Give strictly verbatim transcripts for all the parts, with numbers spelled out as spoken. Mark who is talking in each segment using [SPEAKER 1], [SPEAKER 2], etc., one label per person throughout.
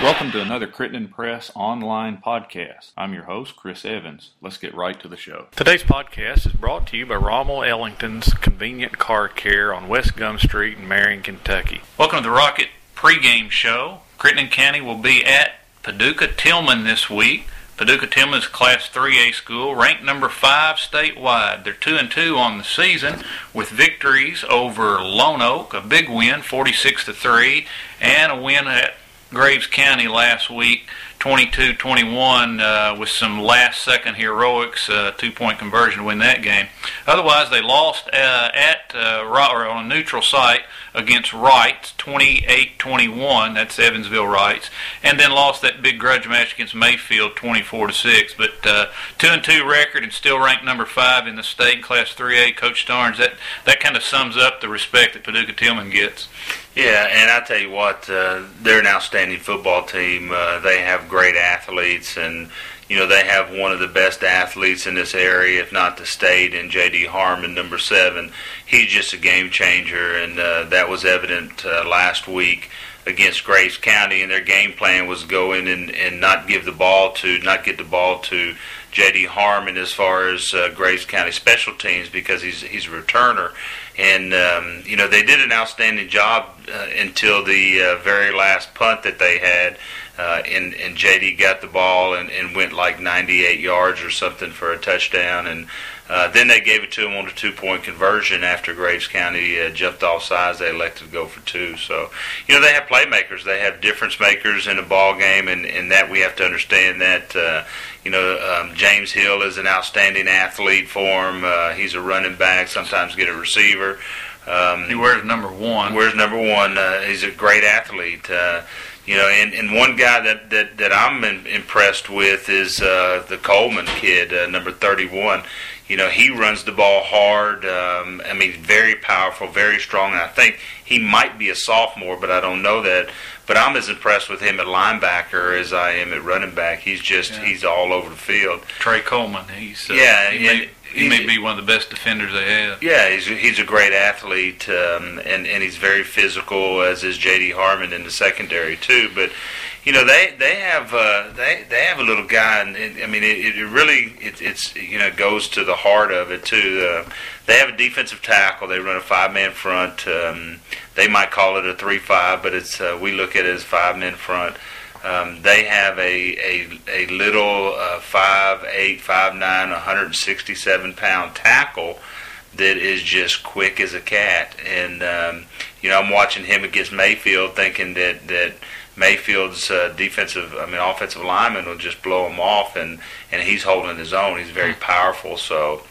[SPEAKER 1] Welcome to another Crittenden Press online podcast. I'm your host, Chris Evans. Let's get right to the show. Today's podcast is brought to you by Rommel Ellington's Convenient Car Care on West Gum Street in Marion, Kentucky. Welcome to the Rocket pregame show. Crittenden County will be at Paducah Tillman this week. Paducah Tillman is a Class three A school, ranked number five statewide. They're two and two on the season with victories over Lone Oak, a big win, forty-six to three, and a win at Graves County last week, twenty-two twenty-one, uh, with some last-second heroics, uh, two-point conversion to win that game. Otherwise, they lost uh, at uh, or on a neutral site against Wrights, twenty-eight twenty-one. That's Evansville Wrights, and then lost that big grudge match against Mayfield, twenty-four to six. But uh, two and two record and still ranked number five in the state in Class three A. Coach Starnes, that that kind of sums up the respect that Paducah Tillman gets.
[SPEAKER 2] Yeah, and I tell you what, uh, they're an outstanding football team. Uh, they have great athletes, and you know they have one of the best athletes in this area, if not the state, in J D Harmon, number seven. He's just a game changer, and uh, that was evident uh, last week against Graves County. And their game plan was go in and, and not give the ball to, not get the ball to J D Harmon as far as uh, Graves County special teams, because he's he's a returner. And, um, you know, they did an outstanding job uh, until the uh, very last punt that they had. Uh, and, and J D got the ball and, and went like ninety-eight yards or something for a touchdown. And uh, then they gave it to him on a two-point conversion after Graves County uh, jumped off sides. They elected to go for two. So, you know, they have playmakers. They have difference makers in a ball game, and, and that we have to understand that. Uh, You know, um, James Hill is an outstanding athlete for him. Uh, he's a running back, sometimes get a receiver. Um,
[SPEAKER 1] he wears number one.
[SPEAKER 2] Wears number one. Uh, he's a great athlete. Uh, you know, and, and one guy that, that, that I'm in, impressed with is uh, the Coleman kid, uh, number thirty-one. You know, he runs the ball hard. Um, I mean, very powerful, very strong. And I think he might be a sophomore, but I don't know that. But I'm as impressed with him at linebacker as I am at running back. He's just, yeah. he's all over the field.
[SPEAKER 1] Trey Coleman, he's uh,
[SPEAKER 2] yeah,
[SPEAKER 1] he, may, he may be one of the best defenders they have.
[SPEAKER 2] Yeah, he's he's a great athlete, um, and and he's very physical, as is J D Harmon in the secondary too. But you know, they they have uh, they they have a little guy, and it, I mean, it, it really it, it's you know goes to the heart of it too. Uh, they have a defensive tackle. They run a five-man front. Um, they might call it a three-five, but it's uh, we look at it as five-man front. Um, they have a a, a little uh, five eight, five nine, one hundred sixty-seven pound tackle that is just quick as a cat. And um, you know, I'm watching him against Mayfield, thinking that that. Mayfield's uh, defensive, I mean, offensive lineman will just blow him off, and, and he's holding his own. He's very powerful. So,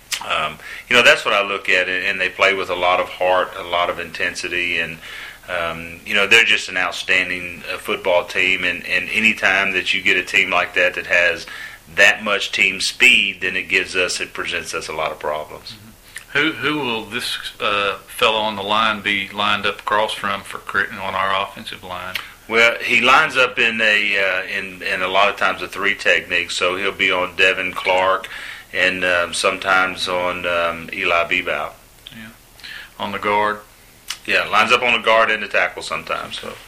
[SPEAKER 2] um, you know, that's what I look at, and they play with a lot of heart, a lot of intensity, and, um, you know, they're just an outstanding uh, football team, and, and any time that you get a team like that that has that much team speed, then it gives us, it presents us a lot of problems.
[SPEAKER 1] Mm-hmm. Who who will this uh, fellow on the line be lined up across from for Crittenden on our offensive line?
[SPEAKER 2] Well, he lines up in a uh, in in a lot of times a three technique, so he'll be on Devin Clark and um, sometimes on um, Eli Bebow.
[SPEAKER 1] Yeah, on the guard.
[SPEAKER 2] Yeah, lines up on the guard and the tackle sometimes. So,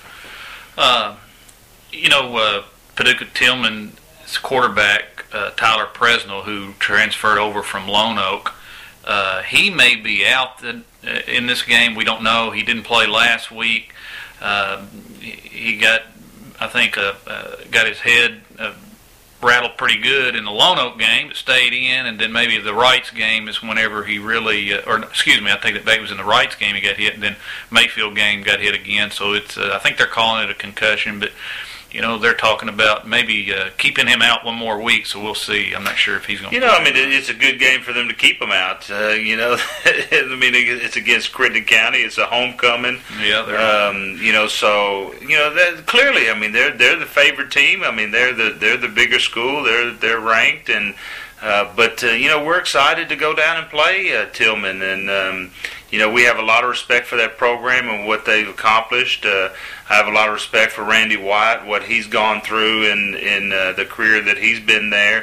[SPEAKER 1] uh, you know, uh, Paducah Tillman's quarterback uh, Tyler Presnell, who transferred over from Lone Oak, uh, he may be out the, uh, in this game. We don't know. He didn't play last week. Uh, he got, I think, uh, uh, got his head uh, rattled pretty good in the Lone Oak game, but stayed in, and then maybe the Wrights game is whenever he really, uh, or excuse me, I take that back. It was in the Wrights game he got hit, and then Mayfield game got hit again. So it's, uh, I think they're calling it a concussion, but you know, they're talking about maybe uh, keeping him out one more week, so we'll see. I'm not sure if he's going to
[SPEAKER 2] You know, I mean, it's a good game for them to keep him out. Uh, you know, I mean, it's against Crittenden County. It's a homecoming.
[SPEAKER 1] Yeah, they're
[SPEAKER 2] um, you know, so, you know, that, clearly, I mean, they're they're the favorite team. I mean, they're the they're the bigger school. They're they're ranked, and uh, but, uh, you know, we're excited to go down and play uh, Tillman, and, um, you know, we have a lot of respect for that program and what they've accomplished. Uh, I have a lot of respect for Randy White, what he's gone through in in uh, the career that he's been there.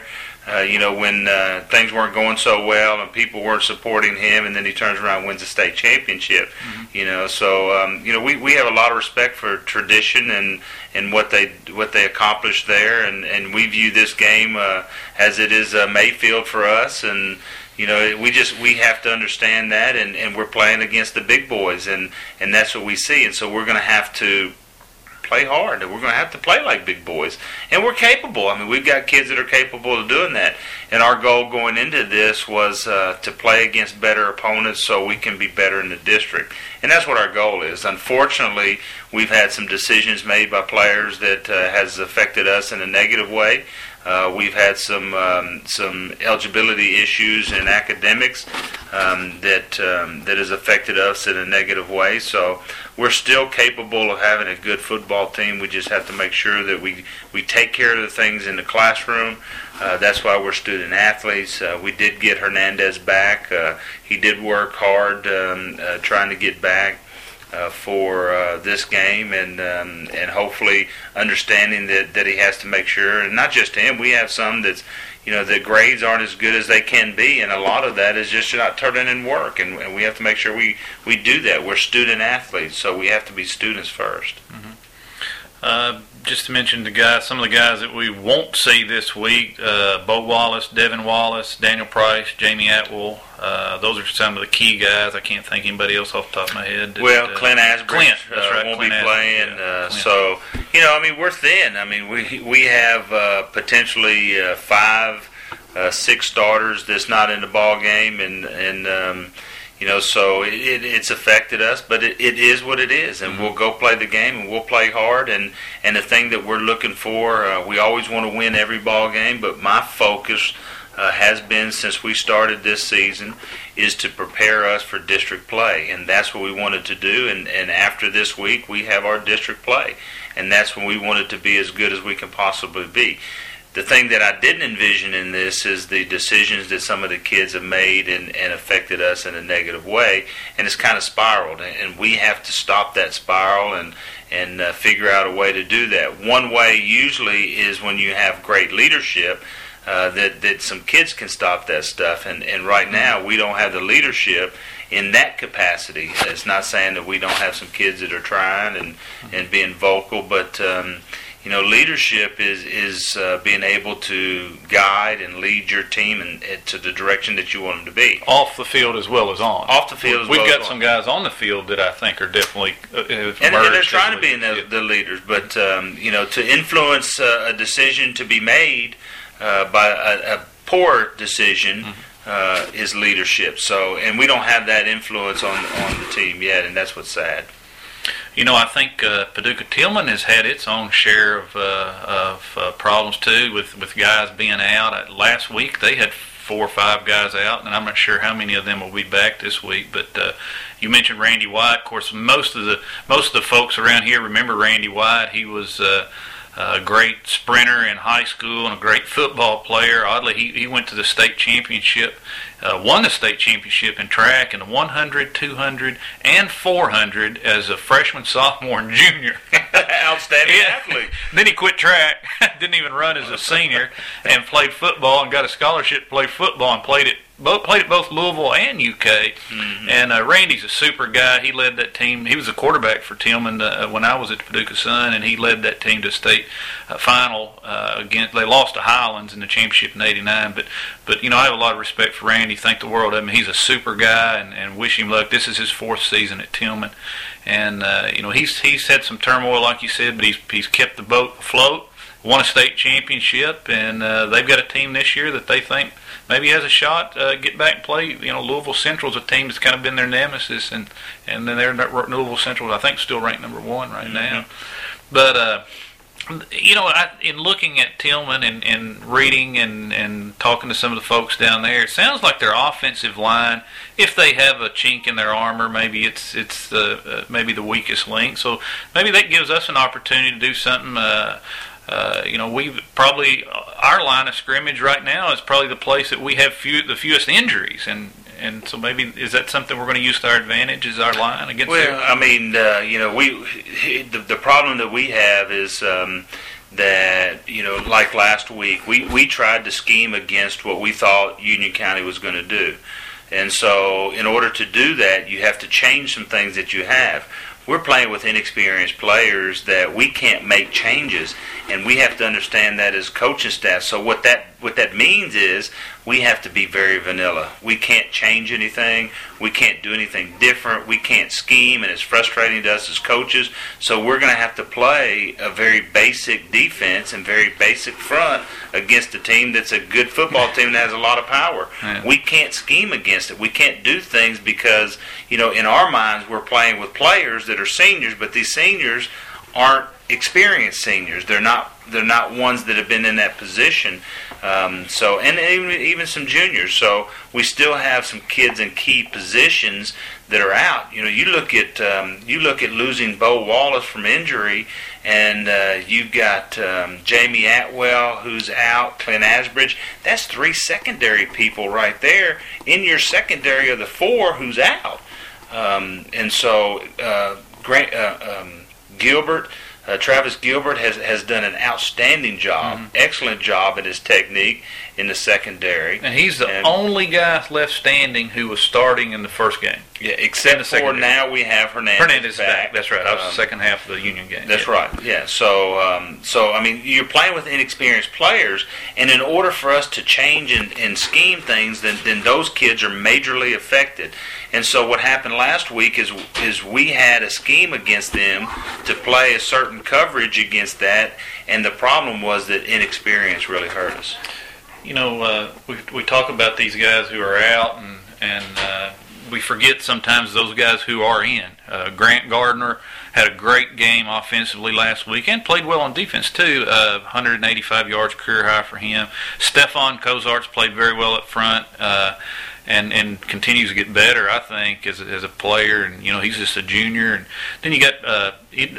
[SPEAKER 2] Uh, you know, when uh, things weren't going so well and people weren't supporting him, and then he turns around and wins a state championship. Mm-hmm. You know, so um, you know we, we have a lot of respect for tradition and, and what they what they accomplished there, and, and we view this game uh, as it is uh, Mayfield for us, and you know we just we have to understand that, and, and we're playing against the big boys, and, and that's what we see, and so we're going to have to play hard, and we're going to have to play like big boys, and we're capable. I mean, we've got kids that are capable of doing that, and our goal going into this was uh, to play against better opponents so we can be better in the district, and that's what our goal is. Unfortunately, we've had some decisions made by players that uh, has affected us in a negative way. Uh, we've had some um, some eligibility issues in academics um, that um, that has affected us in a negative way. So we're still capable of having a good football team. We just have to make sure that we, we take care of the things in the classroom. Uh, that's why we're student athletes. Uh, we did get Hernandez back. Uh, he did work hard um, uh, trying to get back. Uh, for uh, this game, and um, and hopefully understanding that, that he has to make sure, and not just him, we have some that's, you know, the grades aren't as good as they can be, and a lot of that is just not turning in work, and, and we have to make sure we, we do that. We're student athletes, so we have to be students first.
[SPEAKER 1] Mm-hmm. Uh, just to mention the guys, some of the guys that we won't see this week, uh, Bo Wallace, Devin Wallace, Daniel Price, Jamie Atwell, uh, those are some of the key guys. I can't think anybody else off the top of my head. That,
[SPEAKER 2] well,
[SPEAKER 1] uh,
[SPEAKER 2] Clint Asbridge
[SPEAKER 1] Clint, that's
[SPEAKER 2] uh,
[SPEAKER 1] right,
[SPEAKER 2] won't
[SPEAKER 1] Clint
[SPEAKER 2] be playing.
[SPEAKER 1] Asbridge, yeah,
[SPEAKER 2] uh, so, you know, I mean, we're thin. I mean, we, we have uh, potentially uh, five, uh, six starters that's not in the ball game, and, and um, you know, so it, it, it's affected us, but it, it is what it is, and mm-hmm. we'll go play the game, and we'll play hard, and, and the thing that we're looking for, uh, we always want to win every ball game, but my focus uh, has been, since we started this season, is to prepare us for district play, and that's what we wanted to do, and, and after this week, we have our district play, and that's when we wanted to be as good as we can possibly be. The thing that I didn't envision in this is the decisions that some of the kids have made and, and affected us in a negative way, and it's kind of spiraled, and we have to stop that spiral and, and uh, figure out a way to do that. One way usually is when you have great leadership, uh, that, that some kids can stop that stuff, and, and right now we don't have the leadership in that capacity. It's not saying that we don't have some kids that are trying and, and being vocal, but um, you know, leadership is is uh, being able to guide and lead your team in, in, to the direction that you want them to be.
[SPEAKER 1] Off the field as well as on.
[SPEAKER 2] Off the field as
[SPEAKER 1] We've
[SPEAKER 2] well
[SPEAKER 1] got
[SPEAKER 2] as
[SPEAKER 1] some
[SPEAKER 2] on.
[SPEAKER 1] guys on the field that I think are definitely uh,
[SPEAKER 2] and, and they're trying to be in the, the leaders, but um, you know, to influence uh, a decision to be made uh, by a, a poor decision. Mm-hmm. Uh, is leadership. So, and we don't have that influence on on the team yet, and that's what's sad.
[SPEAKER 1] You know, I think uh, Paducah Tillman has had its own share of uh, of uh, problems too, with with guys being out. Uh, last week they had four or five guys out, and I'm not sure how many of them will be back this week. But uh, you mentioned Randy White. Of course, most of the most of the folks around here remember Randy White. He was Uh, a great sprinter in high school and a great football player. Oddly, he, he went to the state championship, uh, won the state championship in track in the one hundred, two hundred, and four hundred as a freshman, sophomore, and junior.
[SPEAKER 2] Outstanding
[SPEAKER 1] yeah.
[SPEAKER 2] athlete.
[SPEAKER 1] Then he quit track, didn't even run as a senior, and played football and got a scholarship to play football and played it. Both played at both Louisville and U K, mm-hmm. and uh, Randy's a super guy. He led that team. He was a quarterback for Tillman uh, when I was at the Paducah Sun, and he led that team to state uh, final. Uh, against they lost to Highlands in the championship in eighty-nine. But but you know, I have a lot of respect for Randy. Think the world of him. He's a super guy, and, and wish him luck. This is his fourth season at Tillman, and uh, you know he's he's had some turmoil, like you said, but he's he's kept the boat afloat. Won a state championship, and uh, they've got a team this year that they think maybe has a shot uh, get back and play. You know, Louisville Central's a team that's kind of been their nemesis, and and then they're Louisville Central, I think, still ranked number one right now. Mm-hmm. But uh, you know, I, in looking at Tillman and, and reading and, and talking to some of the folks down there, it sounds like their offensive line, if they have a chink in their armor, maybe it's it's uh, uh, maybe the weakest link. So maybe that gives us an opportunity to do something. Uh, Uh, you know, we probably our line of scrimmage right now is probably the place that we have few, the fewest injuries, and and so maybe is that something we're going to use to our advantage? Is our line against?
[SPEAKER 2] Well,
[SPEAKER 1] their-
[SPEAKER 2] I mean, uh, you know, we the, the problem that we have is um, that, you know, like last week, we, we tried to scheme against what we thought Union County was going to do. And so in order to do that, you have to change some things that you have. We're playing with inexperienced players that we can't make changes, and we have to understand that as coaching staff. So what that what that means is we have to be very vanilla. We can't change anything. We can't do anything different. We can't scheme, and it's frustrating to us as coaches. So we're going to have to play a very basic defense and very basic front against a team that's a good football team that has a lot of power. Yeah. We can't scheme against it. We can't do things because, you know, in our minds we're playing with players that are seniors, but these seniors aren't experienced seniors. They're not. They're not ones that have been in that position. Um, so, and even even some juniors. So we still have some kids in key positions that are out. You know, you look at um, you look at losing Bo Wallace from injury, and uh, you've got um, Jamie Atwell who's out, Clint Asbridge. That's three secondary people right there in your secondary of the four who's out. Um, and so uh, Grant, uh, um, Gilbert. Uh, Travis Gilbert has, has done an outstanding job, mm-hmm. excellent job at his technique in the secondary.
[SPEAKER 1] And he's the and, only guy left standing who was starting in the first game.
[SPEAKER 2] Yeah, except for now we have Hernandez,
[SPEAKER 1] Hernandez
[SPEAKER 2] back.
[SPEAKER 1] back. That's right. That was um, the second half of the Union game.
[SPEAKER 2] That's
[SPEAKER 1] yeah.
[SPEAKER 2] right. Yeah. So, um, so I mean, you're playing with inexperienced players, and in order for us to change and, and scheme things, then then those kids are majorly affected. And so what happened last week is is we had a scheme against them to play a certain coverage against that, and the problem was that inexperience really hurt us.
[SPEAKER 1] You know, uh, we we talk about these guys who are out, and and uh, we forget sometimes those guys who are in. Uh, Grant Gardner had a great game offensively last week and played well on defense too. Uh, one hundred eighty-five yards, career high for him. Stefan Kozarts played very well up front. Uh, And, and continues to get better, I think, as a, as a player. And, you know, he's just a junior. And then you got uh,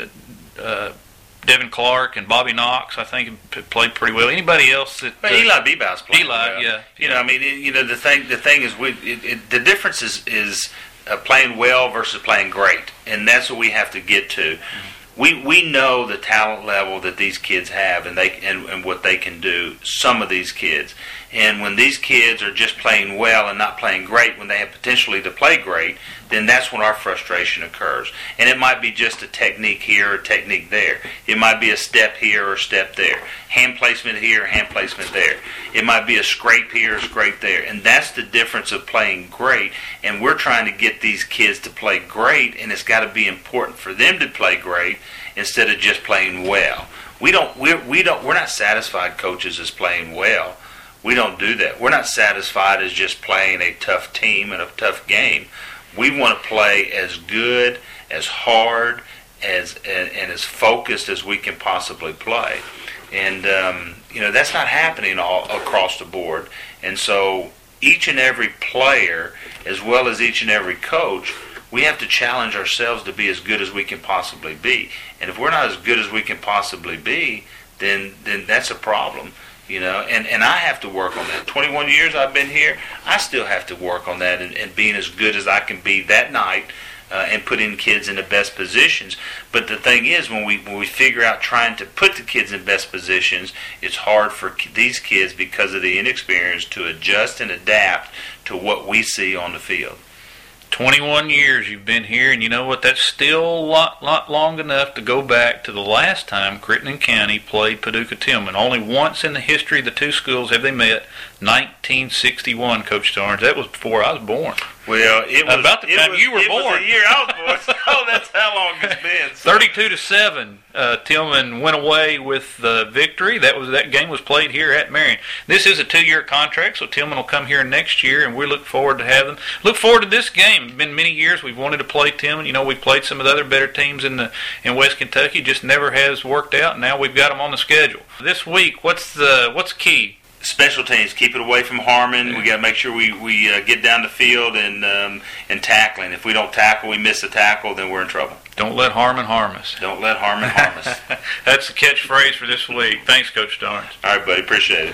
[SPEAKER 1] uh, Devin Clark and Bobby Knox, I think, played pretty well. Anybody else? That,
[SPEAKER 2] well,
[SPEAKER 1] uh,
[SPEAKER 2] Eli Bebau's played
[SPEAKER 1] Eli,
[SPEAKER 2] well.
[SPEAKER 1] yeah.
[SPEAKER 2] You know, I mean, it, you know, the thing the thing is, we it, it, the difference is, is uh, playing well versus playing great. And that's what we have to get to. Mm-hmm. We we know the talent level that these kids have, and they and, and what they can do. Some of these kids, and when these kids are just playing well and not playing great, when they have potentially to play great, then that's when our frustration occurs. And it might be just a technique here or a technique there. It might be a step here or a step there. Hand placement here, hand placement there. It might be a scrape here or scrape there. And that's the difference of playing great. And we're trying to get these kids to play great, and it's got to be important for them to play great instead of just playing well. We don't we're, we don't we're not satisfied coaches as playing well. We don't do that. We're not satisfied as just playing a tough team and a tough game. We want to play as good, as hard, as and, and as focused as we can possibly play. And um, you know, that's not happening all across the board. And so each and every player, as well as each and every coach, we have to challenge ourselves to be as good as we can possibly be. And if we're not as good as we can possibly be, then then that's a problem. You know, and, and I have to work on that. twenty-one years I've been here, I still have to work on that and, and being as good as I can be that night uh, and putting kids in the best positions. But the thing is, when we when we figure out trying to put the kids in best positions, it's hard for these kids because of the inexperience to adjust and adapt to what we see on the field.
[SPEAKER 1] twenty-one years you've been here, and you know what? That's still a lot, lot long enough to go back to the last time Crittenden County played Paducah Tillman. Only once in the history of the two schools have they met. nineteen sixty-one, Coach Starnes. That was before I was born.
[SPEAKER 2] Well, it was
[SPEAKER 1] about the time
[SPEAKER 2] was,
[SPEAKER 1] you were
[SPEAKER 2] it
[SPEAKER 1] born.
[SPEAKER 2] Was the year I was born. So that's how long it's been. So.
[SPEAKER 1] Thirty-two to seven, uh, Tillman went away with the victory. That was that game was played here at Marion. This is a two-year contract, so Tillman will come here next year, and we look forward to have them. Look forward to this game. It's been many years we've wanted to play Tillman. You know, we played some of the other better teams in the in West Kentucky. Just never has worked out. Now we've got them on the schedule this week. What's the what's key?
[SPEAKER 2] Special teams, keep it away from Harmon. We got to make sure we we uh, get down the field and um, and tackling. If we don't tackle, we miss a tackle, then we're in trouble.
[SPEAKER 1] Don't let Harmon harm us.
[SPEAKER 2] Don't let Harmon harm us.
[SPEAKER 1] That's the catchphrase for this week. Thanks, Coach Starnes.
[SPEAKER 2] All right, buddy. Appreciate it.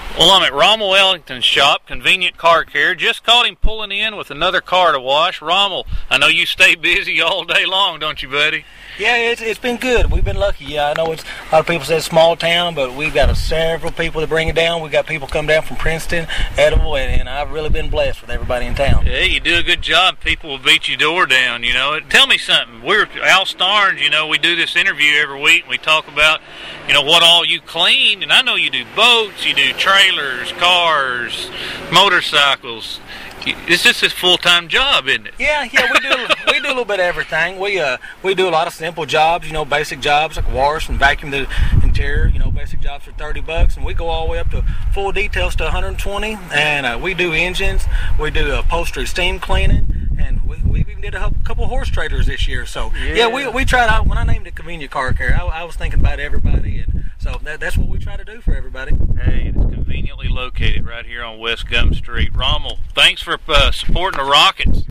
[SPEAKER 1] Well, I'm at Rommel Ellington's shop, Convenient Car Care. Just caught him pulling in with another car to wash. Rommel, I know you stay busy all day long, don't you, buddy?
[SPEAKER 3] Yeah, it's, it's been good. We've been lucky. Yeah, I know it's a lot of people say it's a small town, but we've got a, several people to bring it down. We've got people come down from Princeton, Edible, and, and I've really been blessed with everybody in town.
[SPEAKER 1] Yeah, you do a good job. People will beat your door down, you know. Tell me something. We're Al Starnes, you know, we do this interview every week, and we talk about, you know, what all you clean. And I know you do boats, you do trailers, cars, motorcycles. It's just a full-time job, isn't it?
[SPEAKER 3] Yeah, yeah, we do we do a little bit of everything. We uh we do a lot of simple jobs, you know, basic jobs like wash and vacuum the interior, you know, basic jobs for thirty bucks, and we go all the way up to full details to one hundred twenty. And uh, we do engines, we do upholstery, steam cleaning, and we we even did a couple horse traders this year. So yeah, yeah we we tried out. When I named it Convenient Car Care, I, I was thinking about everybody, and so that, that's what we try to do for everybody.
[SPEAKER 1] Hey, it's conveniently located right here on West Gum Street. Rommel, thanks for uh, supporting the Rockets.